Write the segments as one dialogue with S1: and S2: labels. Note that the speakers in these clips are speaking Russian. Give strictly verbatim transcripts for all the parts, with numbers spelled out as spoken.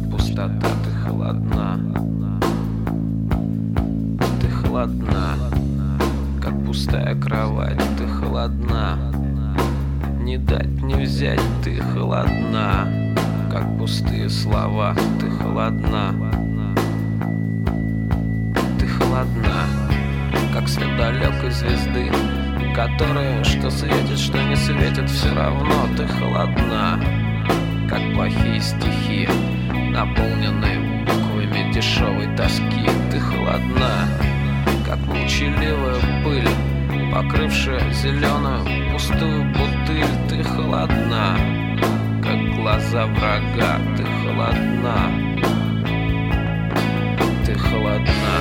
S1: пустота, ты холодна. Ты холодна, как пустая кровать, ты холодна. Не дать, не взять, ты холодна, как пустые слова, ты холодна. Ты холодна, как свет далекой звезды, которая что светит, что не светит, все равно ты холодна. Как плохие стихи, наполненные буквами дешевой тоски, ты холодна. Как молчаливая пыль, покрывшая зеленую пустую бутыль, ты холодна. Как глаза врага, ты холодна. Ты холодна.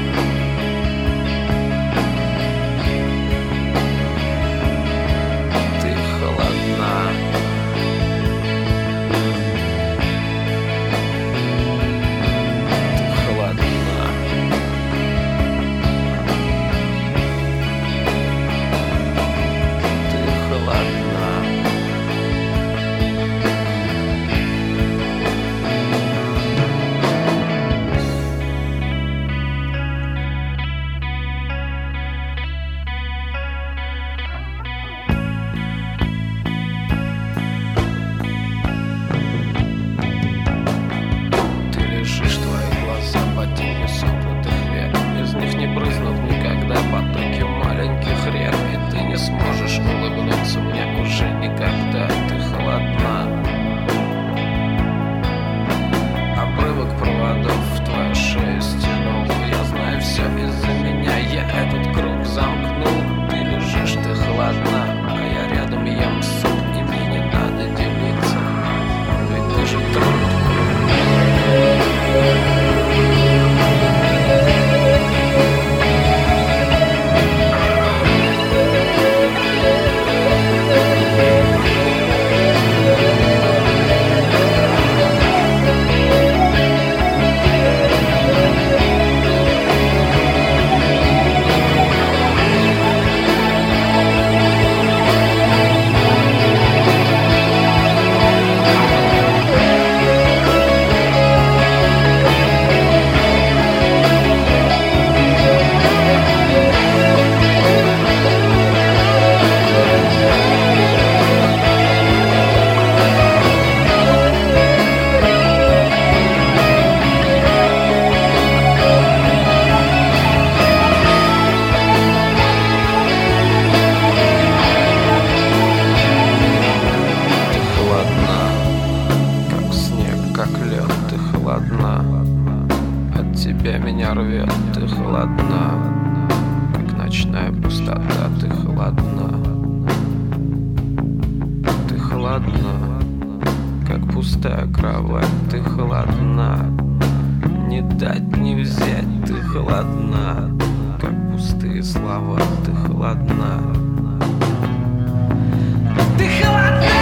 S1: Ты холодна. Потоки маленьких рек, и ты не сможешь улыбнуться мне уже никогда. Ты холодна. Обрывок проводов в твою шею стянул. Я знаю, все из-за меня, я этот круг замкнул. Ты лежишь, ты холодна, а я рядом ем суп, и мне не надо делиться, ведь ты же труп. От тебя меня рвет, ты холодна. Как ночная пустота, ты холодна. Ты холодна, как пустая кровать, ты холодна. Не дать, не взять, ты холодна. Как пустые слова, ты холодна. Ты холодна.